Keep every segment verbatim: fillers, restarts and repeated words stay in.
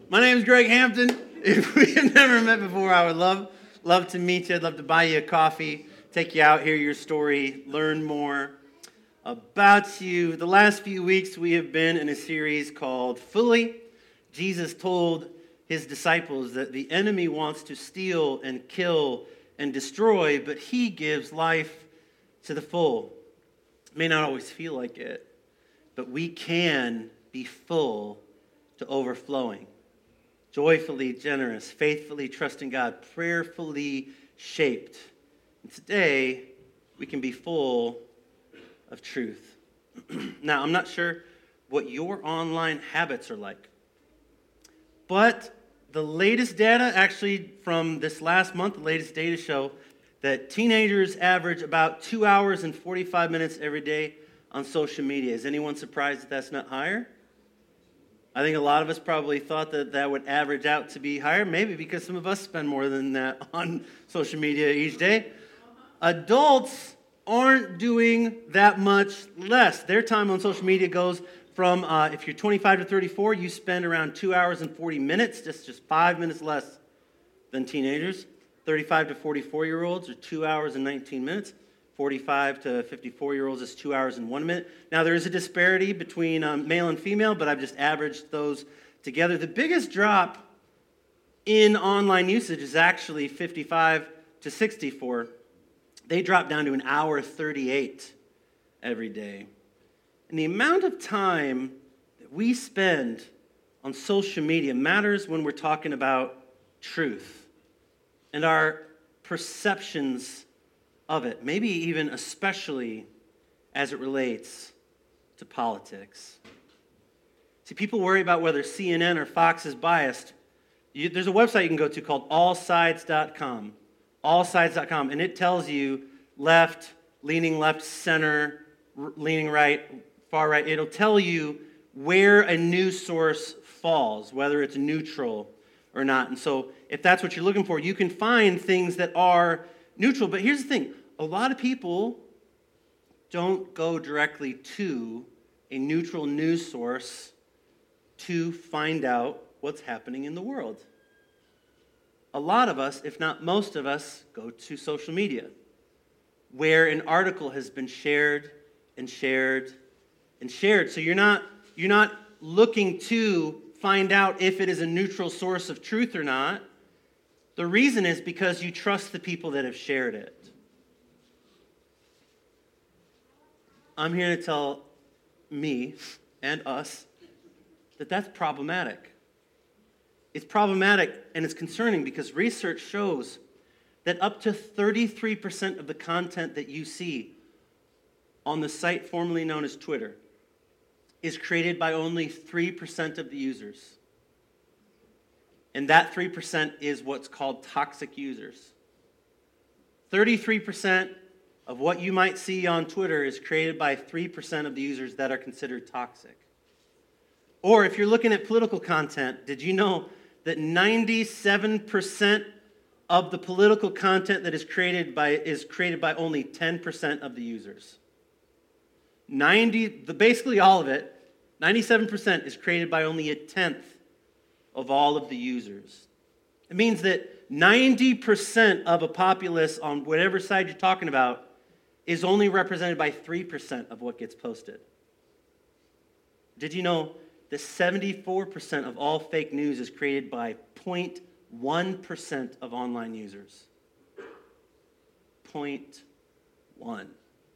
My name is Greg Hampton. If we have never met before, I would love love to meet you. I'd love to buy you a coffee, take you out, hear your story, learn more about you. The last few weeks we have been in a series called Fully. Jesus told his disciples that the enemy wants to steal and kill and destroy, but he gives life to the full. It may not always feel like it, but we can be full to overflowing. Joyfully generous, faithfully trusting God, prayerfully shaped. And today, we can be full of truth. Now, I'm not sure what your online habits are like, but the latest data, actually from this last month, the latest data show that teenagers average about two hours and forty-five minutes every day on social media. Is anyone surprised that that's not higher? I think a lot of us probably thought that that would average out to be higher, maybe because some of us spend more than that on social media each day. Adults aren't doing that much less. Their time on social media goes from, uh, if you're twenty-five to thirty-four, you spend around two hours and forty minutes, just, just five minutes less than teenagers. thirty-five to forty-four-year-olds are two hours and nineteen minutes. forty-five to fifty-four-year-olds is two hours and one minute. Now, there is a disparity between um, male and female, but I've just averaged those together. The biggest drop in online usage is actually fifty-five to sixty-four. They drop down to an hour thirty-eight every day. And the amount of time that we spend on social media matters when we're talking about truth and our perceptions of it, maybe even especially as it relates to politics. See, people worry about whether C N N or Fox is biased. You, there's a website you can go to called all sides dot com, all sides dot com, and it tells you left, leaning left, center, r- leaning right, far right. It'll tell you where a news source falls, whether it's neutral or not. And so if that's what you're looking for, you can find things that are neutral. But here's the thing. A lot of people don't go directly to a neutral news source to find out what's happening in the world. A lot of us, if not most of us, go to social media, where an article has been shared and shared and shared. So you're not, you're not looking to find out if it is a neutral source of truth or not. The reason is because you trust the people that have shared it. I'm here to tell me and us that that's problematic. It's problematic and it's concerning because research shows that up to thirty-three percent of the content that you see on the site formerly known as Twitter is created by only three percent of the users. And that three percent is what's called toxic users. thirty-three percent of what you might see on Twitter is created by three percent of the users that are considered toxic. Or if you're looking at political content, did you know that ninety-seven percent of the political content that is created by is created by only ten percent of the users? ninety, basically all of it, ninety-seven percent is created by only a tenth of all of the users. It means that ninety percent of a populace on whatever side you're talking about is only represented by three percent of what gets posted. Did you know that seventy-four percent of all fake news is created by zero point one percent of online users? zero point one.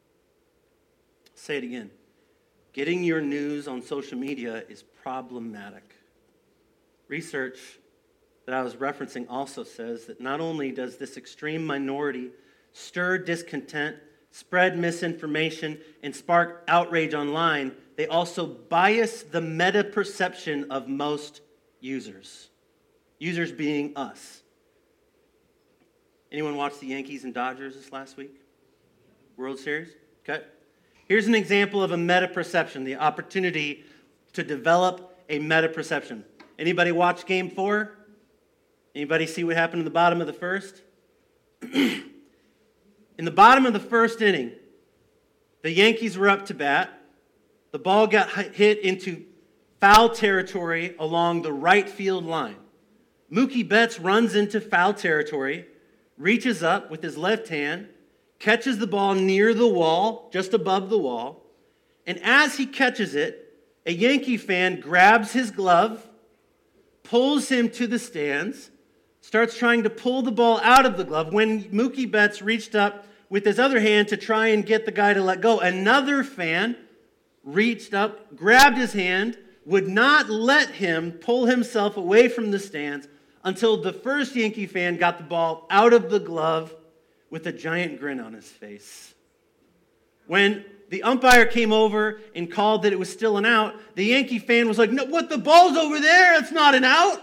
Say it again. Getting your news on social media is problematic. Research that I was referencing also says that not only does this extreme minority stir discontent, spread misinformation, and spark outrage online, they also bias the meta-perception of most users. Users being us. Anyone watch the Yankees and Dodgers this last week? World Series? Okay. Here's an example of a meta-perception, the opportunity to develop a meta-perception. Anybody watch game four? Anybody see what happened in the bottom of the first? In the bottom of the first inning, the Yankees were up to bat. The ball got hit into foul territory along the right field line. Mookie Betts runs into foul territory, reaches up with his left hand, catches the ball near the wall, just above the wall, and as he catches it, a Yankee fan grabs his glove, pulls him to the stands, starts trying to pull the ball out of the glove. When Mookie Betts reached up with his other hand to try and get the guy to let go, another fan reached up, grabbed his hand, would not let him pull himself away from the stands until the first Yankee fan got the ball out of the glove with a giant grin on his face. When the umpire came over and called that it was still an out, the Yankee fan was like, "No, what, the ball's over there? It's not an out."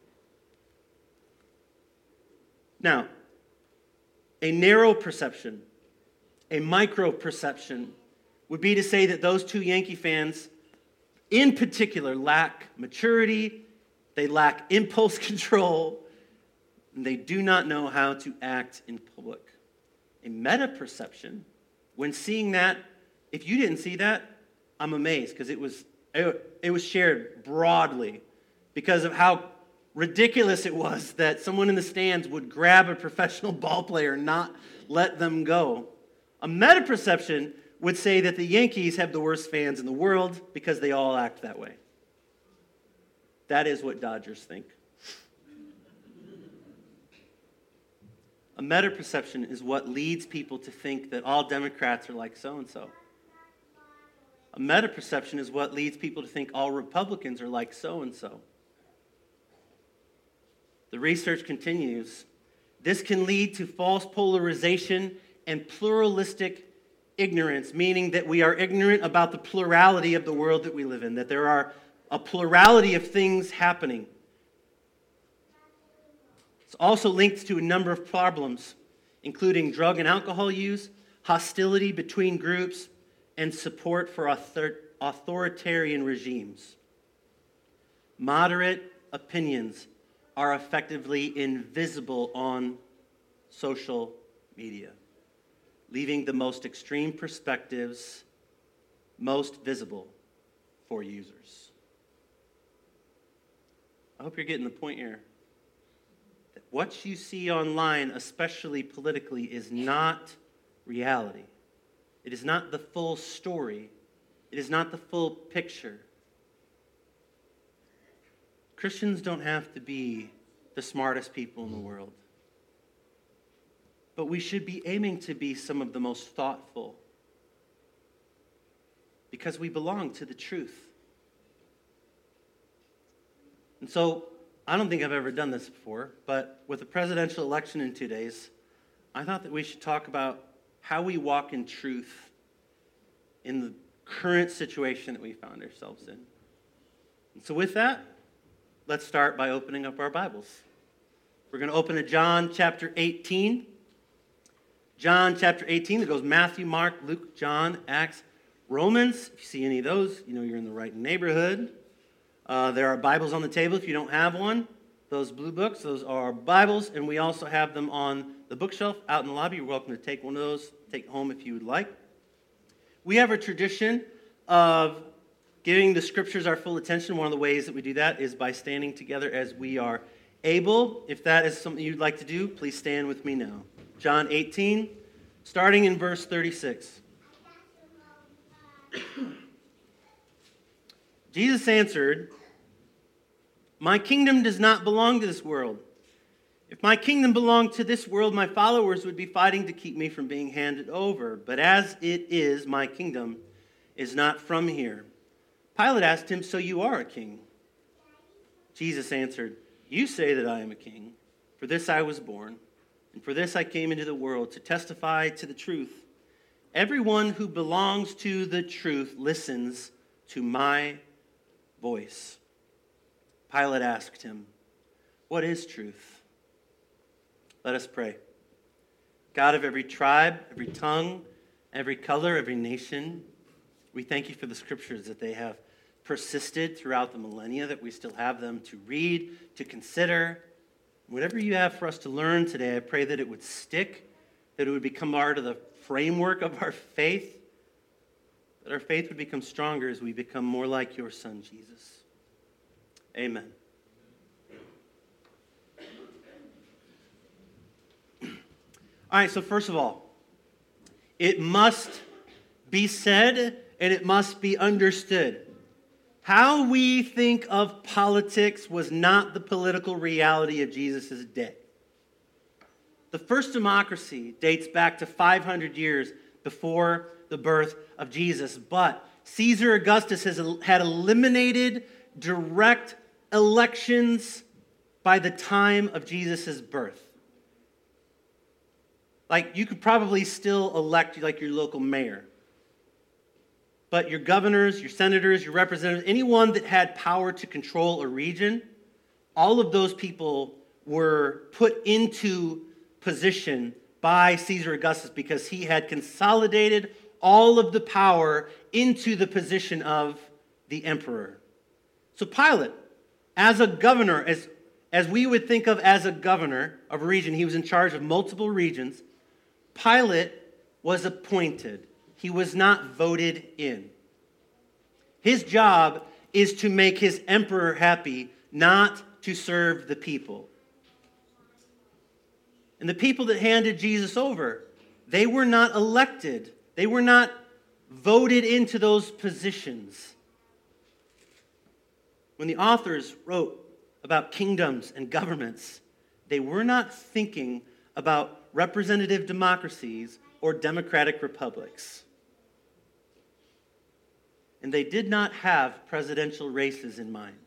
Now, a narrow perception, a micro perception, would be to say that those two Yankee fans in particular lack maturity, they lack impulse control, and they do not know how to act in public. A meta-perception, when seeing that, if you didn't see that, I'm amazed, because it was, it, it was shared broadly because of how ridiculous it was that someone in the stands would grab a professional ball player and not let them go. A meta-perception would say that the Yankees have the worst fans in the world because they all act that way. That is what Dodgers think. A meta-perception is what leads people to think that all Democrats are like so-and-so. A meta-perception is what leads people to think all Republicans are like so-and-so. The research continues. This can lead to false polarization and pluralistic ignorance, meaning that we are ignorant about the plurality of the world that we live in, that there are a plurality of things happening. It's also linked to a number of problems, including drug and alcohol use, hostility between groups, and support for author- authoritarian regimes. Moderate opinions are effectively invisible on social media, leaving the most extreme perspectives most visible for users. I hope you're getting the point here. That what you see online, especially politically, is not reality. It is not the full story. It is not the full picture. Christians don't have to be the smartest people in the world. But we should be aiming to be some of the most thoughtful because we belong to the truth. And so, I don't think I've ever done this before, but with the presidential election in two days, I thought that we should talk about how we walk in truth in the current situation that we found ourselves in. And so with that, let's start by opening up our Bibles. We're going to open to John chapter eighteen. John chapter eighteen, that goes Matthew, Mark, Luke, John, Acts, Romans. If you see any of those, you know you're in the right neighborhood. Uh, there are Bibles on the table if you don't have one. Those blue books, those are Bibles, and we also have them on the bookshelf out in the lobby. You're welcome to take one of those, take home if you would like. We have a tradition of giving the scriptures our full attention. One of the ways that we do that is by standing together as we are able. If that is something you'd like to do, please stand with me now. John eighteen, starting in verse thirty-six. Jesus answered, "My kingdom does not belong to this world. If my kingdom belonged to this world, my followers would be fighting to keep me from being handed over. But as it is, my kingdom is not from here." Pilate asked him, "So you are a king?" Jesus answered, "You say that I am a king. For this I was born, and for this I came into the world, to testify to the truth. Everyone who belongs to the truth listens to my voice." Pilate asked him, "What is truth?" Let us pray. God of every tribe, every tongue, every color, every nation, we thank you for the scriptures that they have persisted throughout the millennia, that we still have them to read, to consider. Whatever you have for us to learn today, I pray that it would stick, that it would become part of the framework of our faith, that our faith would become stronger as we become more like your Son, Jesus. Amen. All right, so first of all, it must be said and it must be understood. How we think of politics was not the political reality of Jesus' day. The first democracy dates back to five hundred years before the birth of Jesus, but Caesar Augustus has had eliminated direct elections by the time of Jesus' birth. Like, you could probably still elect like your local mayor. But your governors, your senators, your representatives, anyone that had power to control a region, all of those people were put into position by Caesar Augustus because he had consolidated all of the power into the position of the emperor. So Pilate, as a governor, as, as we would think of as a governor of a region, he was in charge of multiple regions. Pilate was appointed. He was not voted in. His job is to make his emperor happy, not to serve the people. And the people that handed Jesus over, they were not elected. They were not voted into those positions. When the authors wrote about kingdoms and governments, they were not thinking about representative democracies or democratic republics. And they did not have presidential races in mind.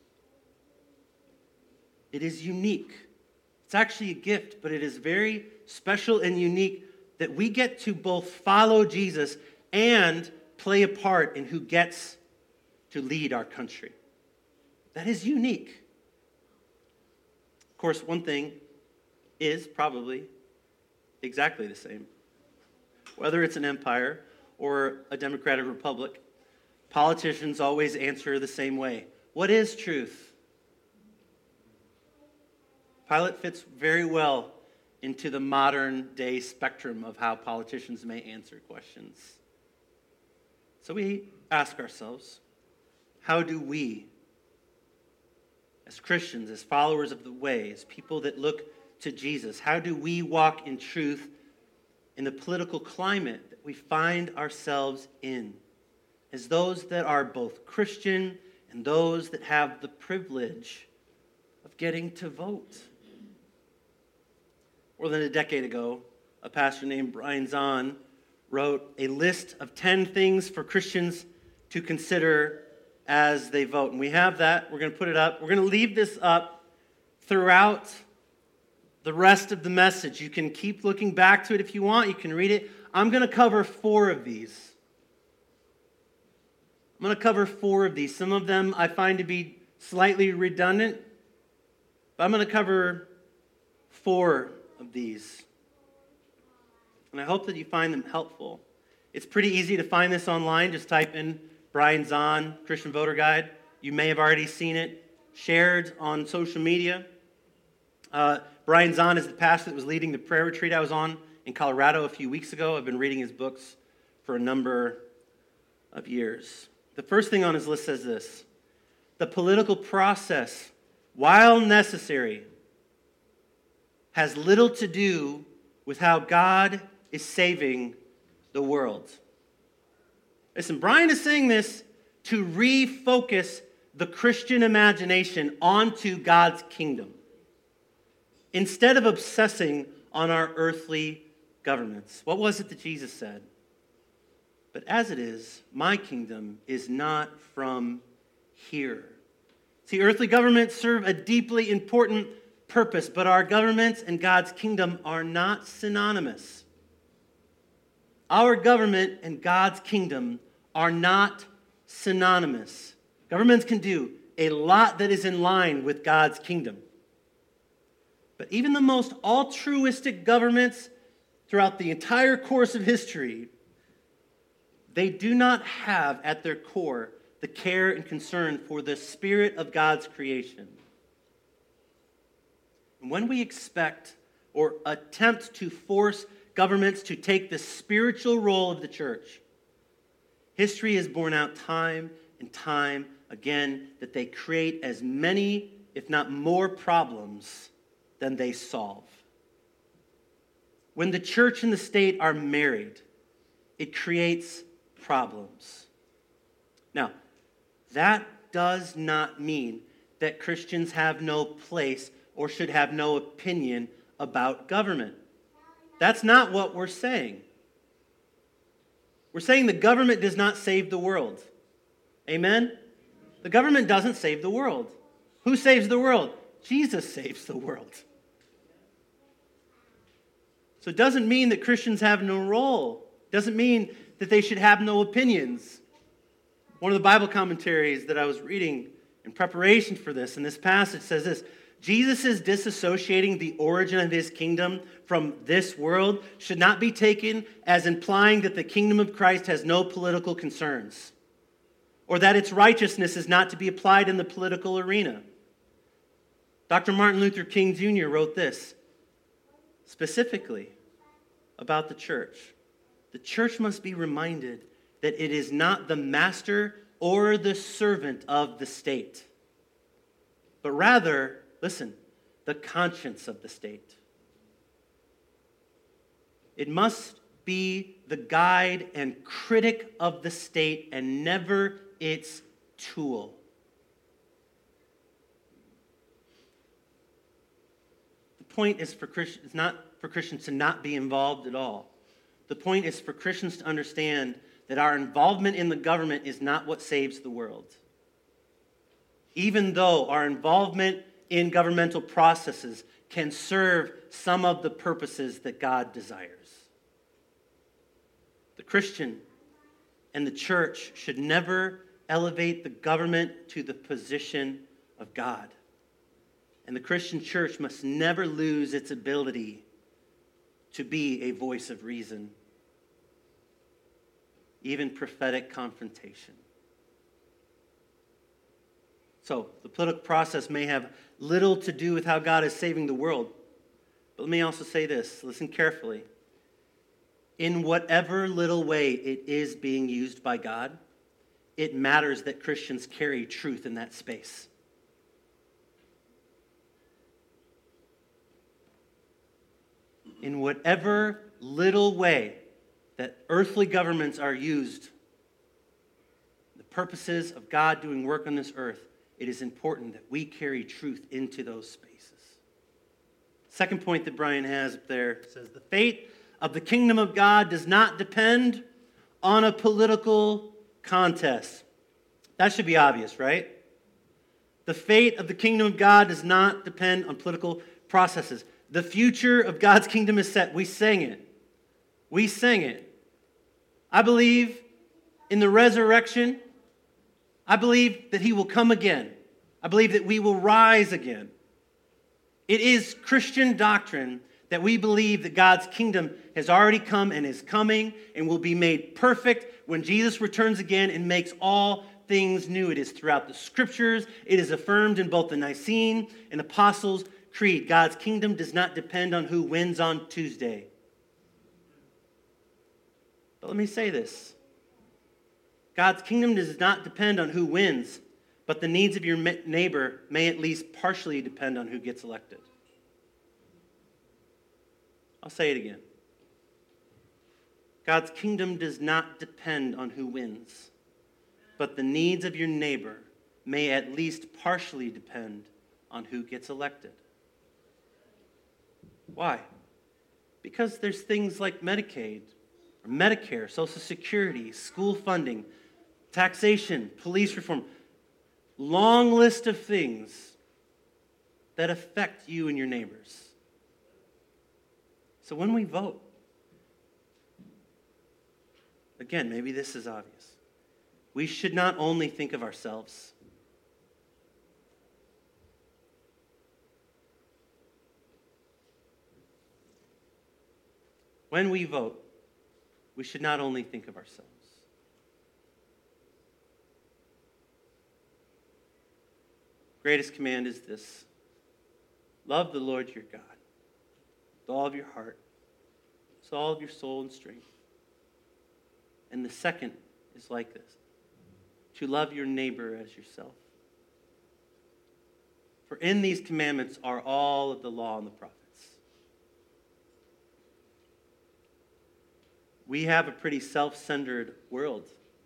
It is unique. It's actually a gift, but it is very special and unique that we get to both follow Jesus and play a part in who gets to lead our country. That is unique. Of course, one thing is probably exactly the same. Whether it's an empire or a democratic republic, politicians always answer the same way. What is truth? Pilate fits very well into the modern day spectrum of how politicians may answer questions. So we ask ourselves, how do we, as Christians, as followers of the way, as people that look to Jesus, how do we walk in truth in the political climate that we find ourselves in, as those that are both Christian and those that have the privilege of getting to vote? More than a decade ago, a pastor named Brian Zahn wrote a list of ten things for Christians to consider as they vote. And we have that. We're going to put it up. We're going to leave this up throughout the rest of the message. You can keep looking back to it if you want. You can read it. I'm going to cover four of these. I'm going to cover four of these. Some of them I find to be slightly redundant, but I'm going to cover four of these. And I hope that you find them helpful. It's pretty easy to find this online. Just type in Brian Zahn, Christian Voter Guide. You may have already seen it shared on social media. Uh, Brian Zahn is the pastor that was leading the prayer retreat I was on in Colorado a few weeks ago. I've been reading his books for a number of years. The first thing on his list says this: the political process, while necessary, has little to do with how God is saving the world. Listen, Brian is saying this to refocus the Christian imagination onto God's kingdom, instead of obsessing on our earthly governments. What was it that Jesus said? But as it is, my kingdom is not from here. See, earthly governments serve a deeply important purpose, but our governments and God's kingdom are not synonymous. Our government and God's kingdom are not synonymous. Governments can do a lot that is in line with God's kingdom. But even the most altruistic governments throughout the entire course of history, they do not have at their core the care and concern for the spirit of God's creation. And when we expect or attempt to force governments to take the spiritual role of the church, history has borne out time and time again, that they create as many, if not more, problems than they solve. When the church and the state are married, it creates problems. Now, that does not mean that Christians have no place or should have no opinion about government. That's not what we're saying. We're saying the government does not save the world. Amen? The government doesn't save the world. Who saves the world? Jesus saves the world. So it doesn't mean that Christians have no role. It doesn't mean that they should have no opinions. One of the Bible commentaries that I was reading in preparation for this, in this passage, says this: Jesus is disassociating the origin of his kingdom from this world should not be taken as implying that the kingdom of Christ has no political concerns, or that its righteousness is not to be applied in the political arena. Doctor Martin Luther King Junior wrote this specifically about the church. The church must be reminded that it is not the master or the servant of the state, but rather, listen, the conscience of the state. It must be the guide and critic of the state and never its tool. The point is for Christians, it's not for Christians to not be involved at all. The point is for Christians to understand that our involvement in the government is not what saves the world. Even though our involvement in governmental processes can serve some of the purposes that God desires. The Christian and the church should never elevate the government to the position of God. And the Christian church must never lose its ability to be a voice of reason, even prophetic confrontation. So, the political process may have little to do with how God is saving the world. But let me also say this, listen carefully. In whatever little way it is being used by God, it matters that Christians carry truth in that space. In whatever little way that earthly governments are used, the purposes of God doing work on this earth, it is important that we carry truth into those spaces. Second point that Brian has up there says, the fate of the kingdom of God does not depend on a political contest. That should be obvious, right? The fate of the kingdom of God does not depend on political processes. The future of God's kingdom is set. We sang it. We sang it. I believe in the resurrection. I believe that he will come again. I believe that we will rise again. It is Christian doctrine that we believe that God's kingdom has already come and is coming and will be made perfect when Jesus returns again and makes all things new. It is throughout the scriptures. It is affirmed in both the Nicene and Apostles' Creed. God's kingdom does not depend on who wins on Tuesday. But let me say this. God's kingdom does not depend on who wins, but the needs of your neighbor may at least partially depend on who gets elected. I'll say it again. God's kingdom does not depend on who wins, but the needs of your neighbor may at least partially depend on who gets elected. Why? Because there's things like Medicaid, or Medicare, Social Security, school funding, taxation, police reform, long list of things that affect you and your neighbors. So when we vote, again, maybe this is obvious, we should not only think of ourselves. When we vote, we should not only think of ourselves. Greatest command is this: love the Lord your God with all of your heart, with all of your soul and strength. And the second is like this: to love your neighbor as yourself. For in these commandments are all of the law and the prophets. We have a pretty self-centered world.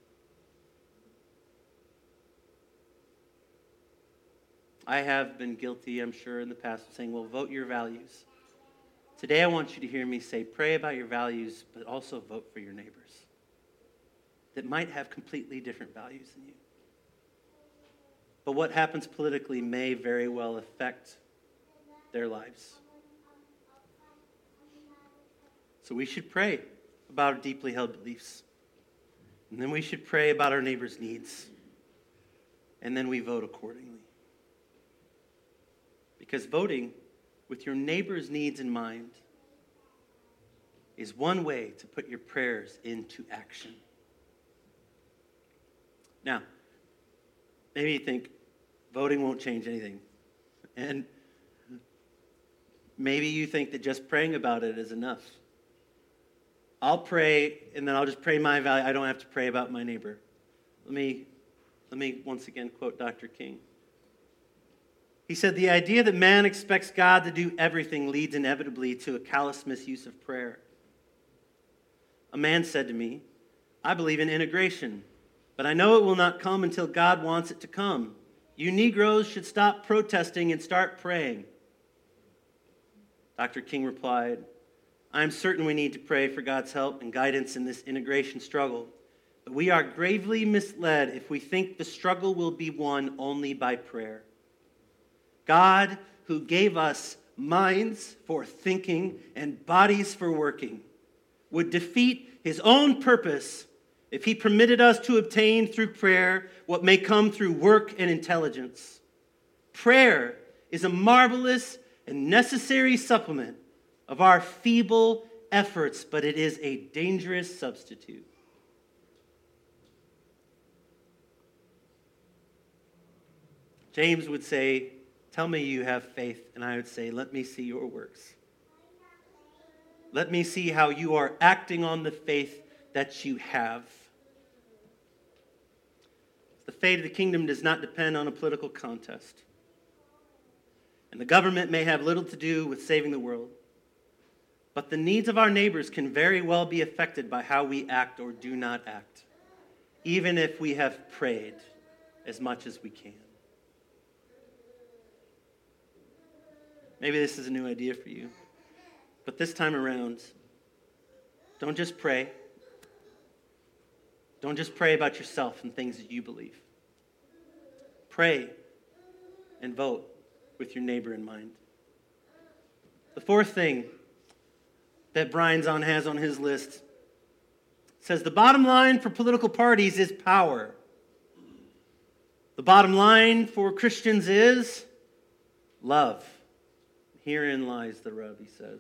I have been guilty, I'm sure, in the past of saying, well, vote your values. Today I want you to hear me say, pray about your values, but also vote for your neighbors that might have completely different values than you. But what happens politically may very well affect their lives. So we should pray about our deeply held beliefs. And then we should pray about our neighbors' needs. And then we vote accordingly. Because voting with your neighbor's needs in mind is one way to put your prayers into action. Now, maybe you think voting won't change anything. And maybe you think that just praying about it is enough. I'll pray, and then I'll just pray my value. I don't have to pray about my neighbor. Let me, let me once again quote Doctor King. He said, the idea that man expects God to do everything leads inevitably to a callous misuse of prayer. A man said to me, I believe in integration, but I know it will not come until God wants it to come. You Negroes should stop protesting and start praying. Doctor King replied, I am certain we need to pray for God's help and guidance in this integration struggle, but we are gravely misled if we think the struggle will be won only by prayer. God, who gave us minds for thinking and bodies for working, would defeat his own purpose if he permitted us to obtain through prayer what may come through work and intelligence. Prayer is a marvelous and necessary supplement of our feeble efforts, but it is a dangerous substitute. James would say, tell me you have faith, and I would say, let me see your works. Let me see how you are acting on the faith that you have. The fate of the kingdom does not depend on a political contest. And the government may have little to do with saving the world. But the needs of our neighbors can very well be affected by how we act or do not act, even if we have prayed as much as we can. Maybe this is a new idea for you. But this time around, don't just pray. Don't just pray about yourself and things that you believe. Pray and vote with your neighbor in mind. The fourth thing that Brian's on has on his list says the bottom line for political parties is power. The bottom line for Christians is love. Herein lies the rub, he says.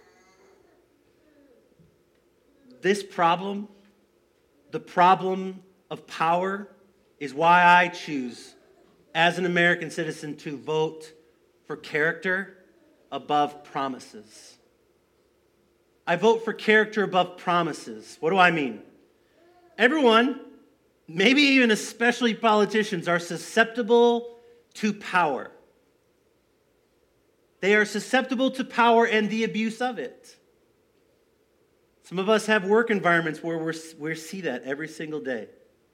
This problem, the problem of power, is why I choose, as an American citizen, to vote for character above promises. I vote for character above promises. What do I mean? Everyone, maybe even especially politicians, are susceptible to power. They are susceptible to power and the abuse of it. Some of us have work environments where we're, we see that every single day.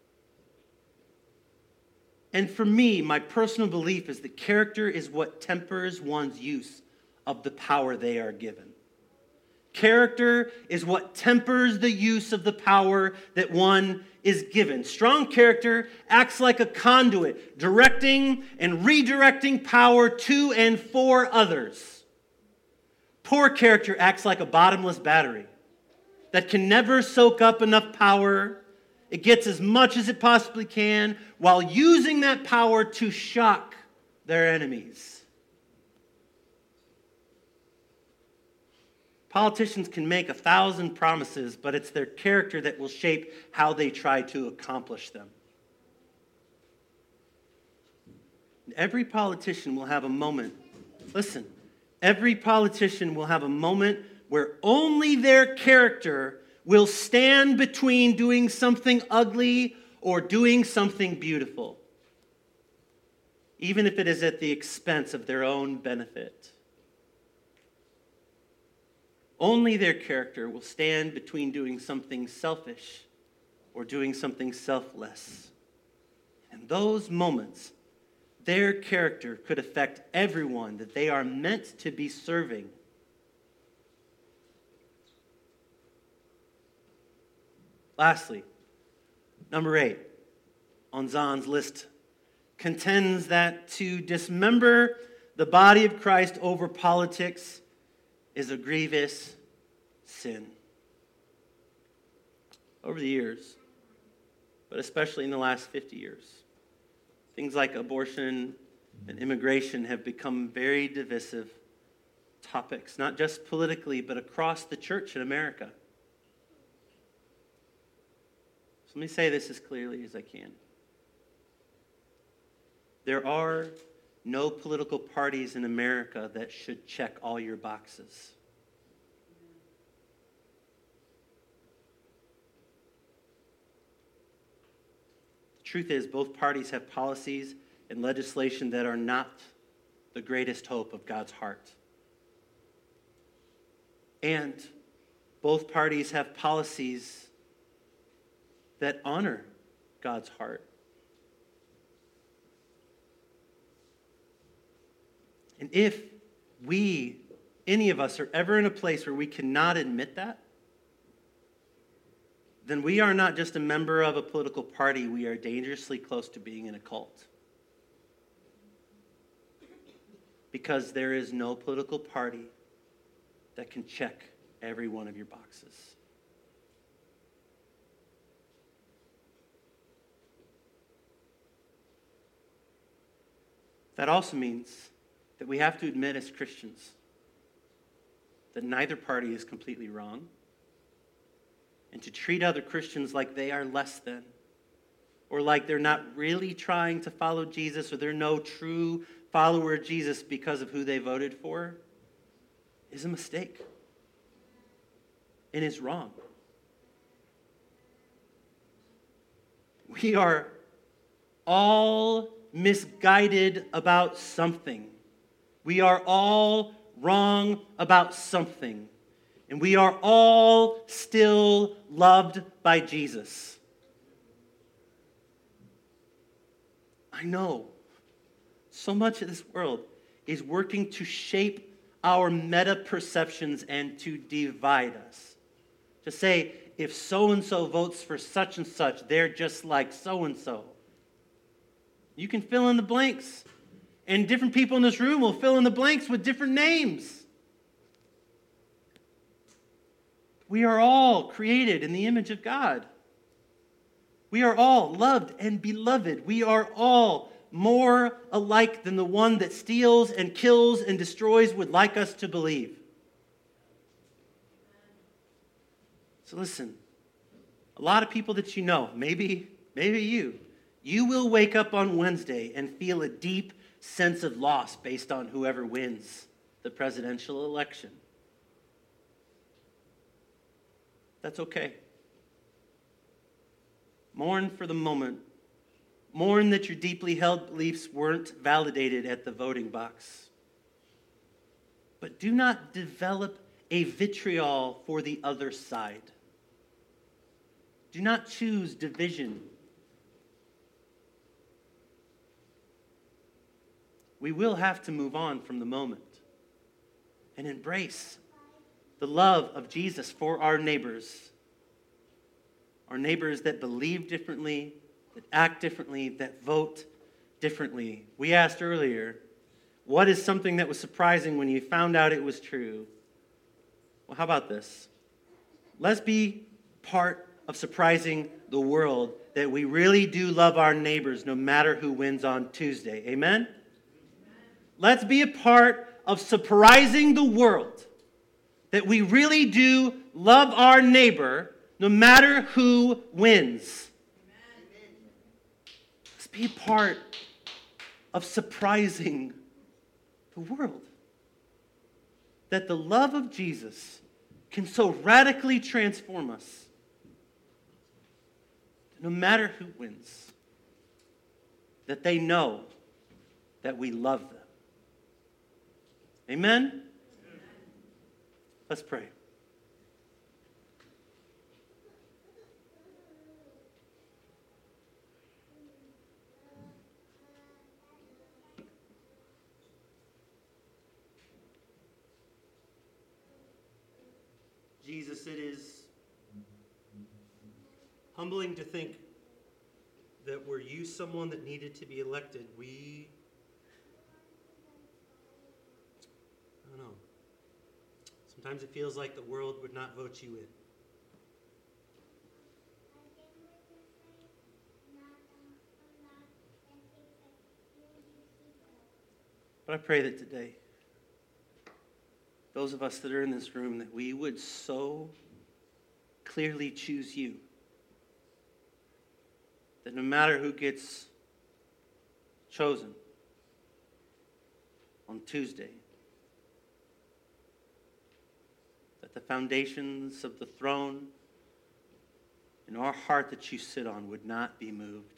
And for me, my personal belief is that character is what tempers one's use of the power they are given. Character is what tempers the use of the power that one is given. Strong character acts like a conduit, directing and redirecting power to and for others. Poor character acts like a bottomless battery that can never soak up enough power. It gets as much as it possibly can while using that power to shock their enemies. Politicians can make a thousand promises, but it's their character that will shape how they try to accomplish them. Every politician will have a moment. Listen, every politician will have a moment where only their character will stand between doing something ugly or doing something beautiful, even if it is at the expense of their own benefit. Only their character will stand between doing something selfish or doing something selfless. In those moments, their character could affect everyone that they are meant to be serving. Lastly, number eight on Zahn's list contends that to dismember the body of Christ over politics is a grievous sin. Over the years, but especially in the last fifty years, things like abortion and immigration have become very divisive topics, not just politically, but across the church in America. So let me say this as clearly as I can. There are no political parties in America that should check all your boxes. The truth is, both parties have policies and legislation that are not the greatest hope of God's heart. And both parties have policies that honor God's heart. And if we, any of us, are ever in a place where we cannot admit that, then we are not just a member of a political party, we are dangerously close to being in a cult. Because there is no political party that can check every one of your boxes. That also means that we have to admit as Christians that neither party is completely wrong, and to treat other Christians like they are less than, or like they're not really trying to follow Jesus, or they're no true follower of Jesus because of who they voted for, is a mistake and is wrong. We are all misguided about something. We are all wrong about something. And we are all still loved by Jesus. I know so much of this world is working to shape our meta-perceptions and to divide us. To say, if so-and-so votes for such and such, they're just like so-and-so. You can fill in the blanks. And different people in this room will fill in the blanks with different names. We are all created in the image of God. We are all loved and beloved. We are all more alike than the one that steals and kills and destroys would like us to believe. So listen, a lot of people that you know, maybe, maybe you, you will wake up on Wednesday and feel a deep sense of loss based on whoever wins the presidential election. That's okay. Mourn for the moment. Mourn that your deeply held beliefs weren't validated at the voting box. But do not develop a vitriol for the other side. Do not choose division. We will have to move on from the moment and embrace the love of Jesus for our neighbors. Our neighbors that believe differently, that act differently, that vote differently. We asked earlier, what is something that was surprising when you found out it was true? Well, how about this? Let's be part of surprising the world that we really do love our neighbors no matter who wins on Tuesday. Amen? Let's be a part of surprising the world that we really do love our neighbor no matter who wins. Let's be a part of surprising the world that the love of Jesus can so radically transform us. no matter who wins, that they know that we love them. Amen? Let's pray. Jesus, it is humbling to think that were you someone that needed to be elected, we, I don't know, sometimes it feels like the world would not vote you in. But I pray that today, those of us that are in this room, that we would so clearly choose you, that no matter who gets chosen on Tuesday, that the foundations of the throne in our heart that you sit on would not be moved.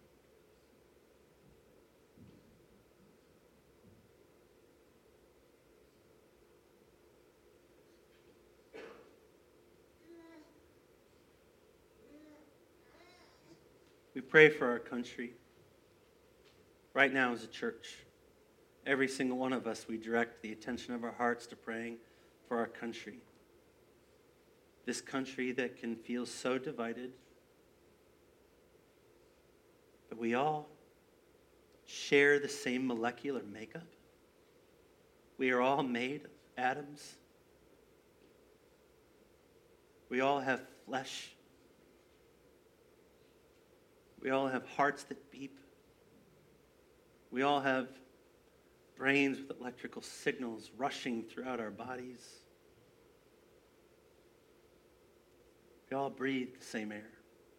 We pray for our country. Right now as a church, every single one of us, we direct the attention of our hearts to praying for our country. This country that can feel so divided, but we all share the same molecular makeup. We are all made of atoms. We all have flesh. We all have hearts that beat. We all have brains with electrical signals rushing throughout our bodies. We all breathe the same air.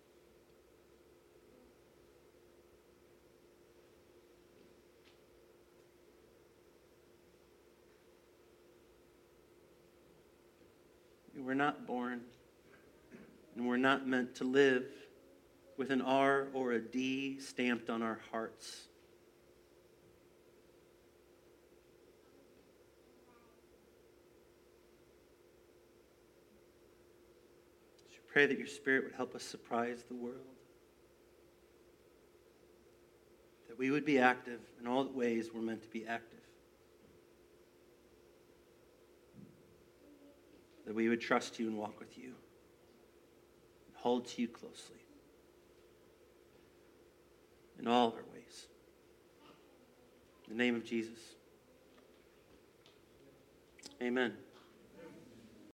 We're not born, and we're not meant to live with an R or a D stamped on our hearts. So pray that your Spirit would help us surprise the world. That we would be active in all the ways we're meant to be active. That we would trust you and walk with you. And hold to you closely. In all of our ways. In the name of Jesus. Amen.